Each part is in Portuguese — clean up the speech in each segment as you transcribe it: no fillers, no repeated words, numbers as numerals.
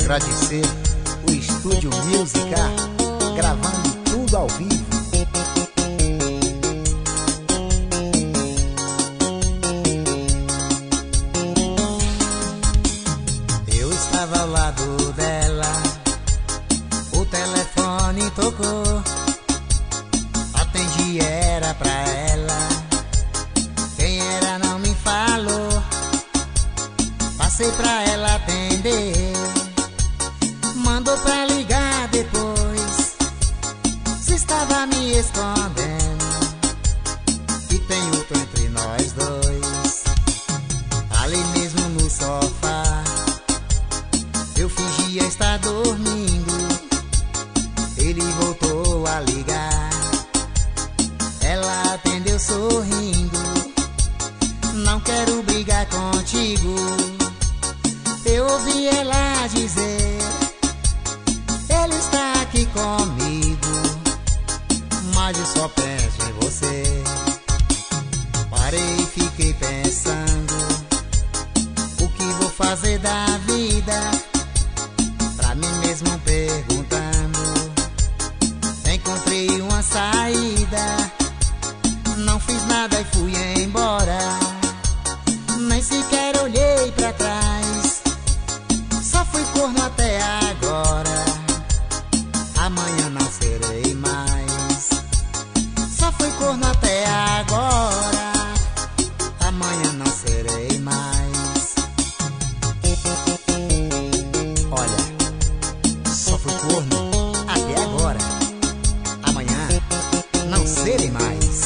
agradecer o Estúdio Musica, gravando tudo ao vivo. Eu estava ao lado dela, o telefone tocou, atendi, era pra ela. Quem era não me falou, passei pra ela atender. Mandou pra ligar depois, se estava me escondendo, e tem outro entre nós dois. Ali mesmo no sofá, eu fingia estar dormindo. Ele voltou a ligar, ela atendeu sorrindo. Não quero brigar contigo, eu ouvi ela dizer. Ele está aqui comigo, mas eu só penso em você. Parei e fiquei pensando, o que vou fazer da vida? Pra mim mesmo perguntando. Encontrei uma saída, não fiz nada e fui embora. Nem sequer olhei pra trás, só fui corno até agora. Amanhã não serei mais, só fui corno até agora. Amanhã não serei mais. Olha, só fui corno até agora. Amanhã não serei mais.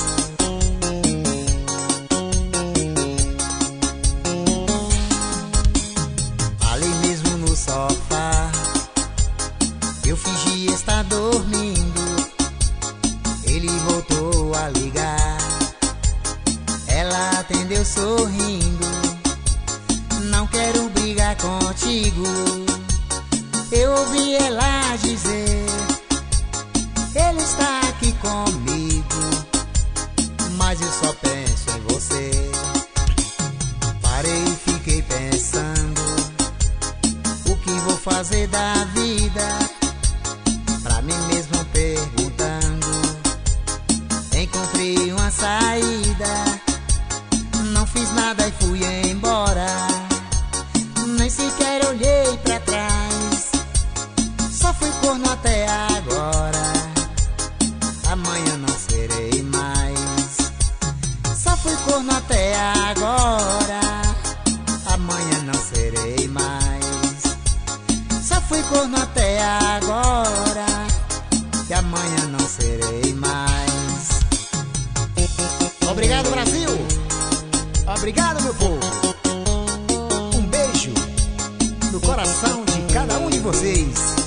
Ali mesmo no sofá, eu fingi estar dormindo. Ele voltou a ligar, ela atendeu sorrindo. Não quero brigar contigo, eu ouvi ela dizer. Ele está aqui comigo, mas eu só penso em você. Parei e fiquei pensando, o que vou fazer da vida? Pra mim mesmo perguntando. Encontrei uma saída, não fiz nada e fui embora. Nem sequer olhei pra trás, só fui corno até agora. Amanhã não serei mais, só fui corno até agora. Amanhã não serei mais, só fui corno até agora. E amanhã não serei mais. Obrigado, Brasil! Obrigado, meu povo! Um beijo no coração de cada um de vocês.